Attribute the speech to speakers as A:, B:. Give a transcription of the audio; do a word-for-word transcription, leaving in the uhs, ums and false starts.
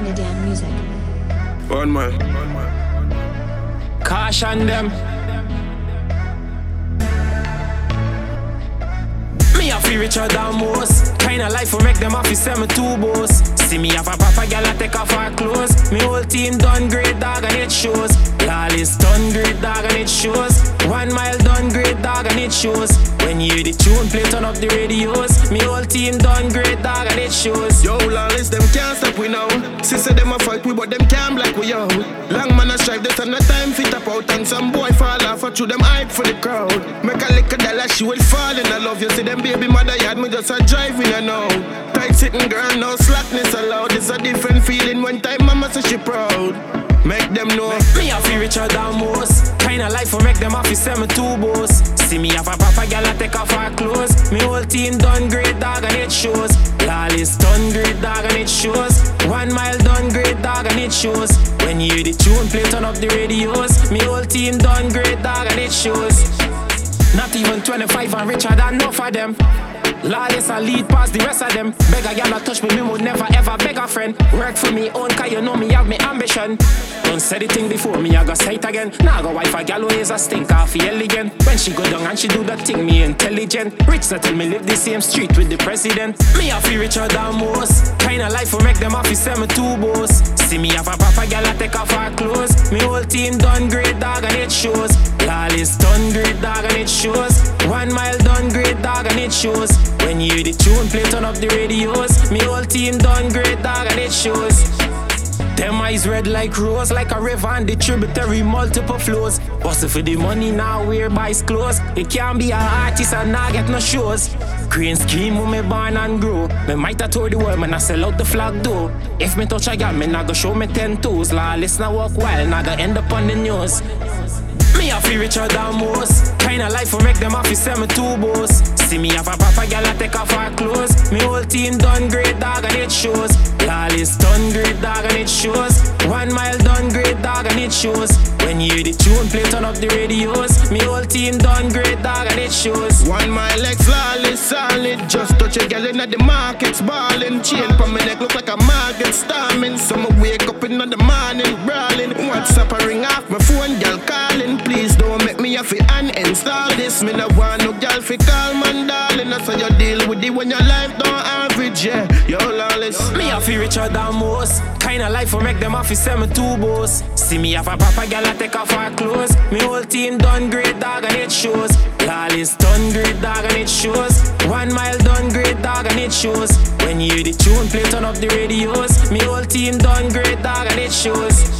A: Trinidad music.
B: One more.
C: Caution them. Me a feel richer than most. Kinda life will make them have to send me two boss. See me have a proper gal I take off her clothes. Me whole team done great dog and it shows. Lawless done great dog and it shows. One mile done great dog and it shows. When you hear the tune play turn up the radios. Me whole team done great dog and it shows.
B: Yo, Lawless, them can't stop we now. Sister them a fight we but them can't block we out. Long man a strive, there's no time fit tap out. And some boy fall off through them hype for the crowd. Make a lick of dollar, she will fall in love. You see them baby mother yard, me just a driving her now. Tight sitting girl, no slackness allowed. It's a different feeling when time mama say she proud. Make them know
C: me a feel richer than most. Kinda life will make them have to send me two boss. See me have a proper gal I take off her clothes. Me whole team done great dog and it shows. Lawless done great dog and it shows. One mile done great dog and it shows. When you hear the tune play turn up the radios. Me whole team done great dog and it shows. Not even twenty-five and richer than enough of them. Lawless I lead past the rest of them. Beg a gal a touch me, me would never ever beg a friend. Work for me own cause you know me have me ambition. Don't say the thing before me, I go say it again. Now go wife a gal who is a stink off elegant. When she go down and she do that thing, me intelligent. Rich so tell me live the same street with the president. Me a feel richer than most. Kinda life will make them have to send me two boss. See me have a proper gal I take off her clothes. Me whole team done great dog and it shows. Lawless done great dog and it shows. One mile done great dog and it shows. When you hear the tune play turn up the radios. Me whole team done great dog and it shows. Them eyes red like rose, like a river and the tributary multiple flows. Bustle for the money now, wear buys clothes. It can't be an artist and not get no shows. Green scheme when me born and grow. Me might have told the world, man, I sell out the flag though. If me touch a gal, me not go show me ten toes. Lawless now walk wild, not go end up on the news. Me a feel richer than most. Kinda life will make them have to send me two boss. See me have a proper gal I take off her clothes. Me whole team done great dog and it shows. Lawless done great dog and it shows. One mile done great dog and it shows. When you hear the tune play turn up the radios. Me whole team done great dog and it shows.
B: one mile ex Lawless solid. Just touch a gal in the markets ballin'. Chain for my neck look like a market storming. So me wake up in the morning brawling. WhatsApp a ring off my phone, gal calling. Please don't make me have to uninstall this. Me no want no gal fi call man darling. That's how you deal with it when your life don't average, yeah. Yo, Lawless.
C: Me a feel richer than most. Kinda life will make them have to send me two boss. See me have a proper gal I take off her clothes. Me whole team done great dog and it shows. Lawless done great dog and it shows. One mile done great dog and it shows. When you hear the tune play turn up the radios. Me whole team done great dog and it shows.